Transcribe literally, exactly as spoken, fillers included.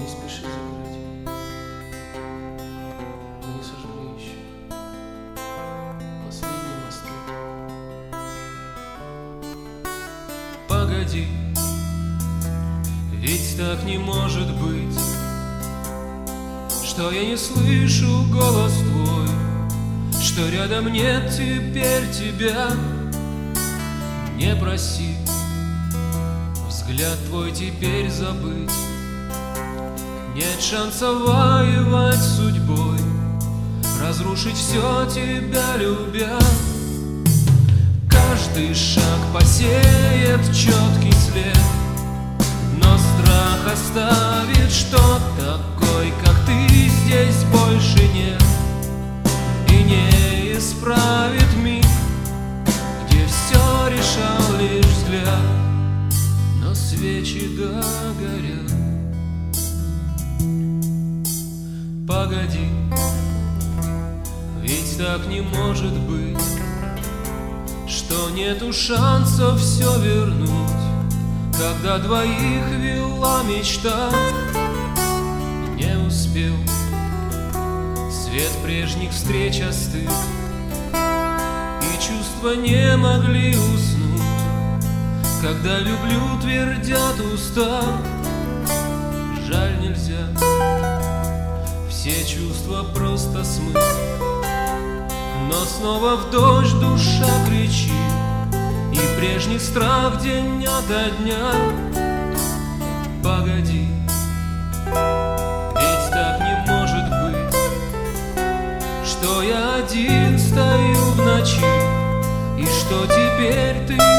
Не спеши закрыть, не сожгли еще последние мосты. Погоди, ведь так не может быть, что я не слышу голос твой, что рядом нет теперь тебя. Не проси взгляд твой теперь забыть. Нет шанса воевать с судьбой, разрушить все тебя любя. Каждый шаг посеет четкий след, но страх оставит, что такой, как ты, здесь больше нет. И не исправит миг, где все решал лишь взгляд, но свечи догорят. Погоди, ведь так не может быть, что нету шансов все вернуть, когда двоих вела мечта. Не успел свет прежних встреч остыл, и чувства не могли уснуть, когда люблю твердят уста. Жаль, нельзя все чувства просто смыть, но снова в дождь душа кричит, и прежний страх день ото дня. Погоди, ведь так не может быть, что я один стою в ночи, и что теперь ты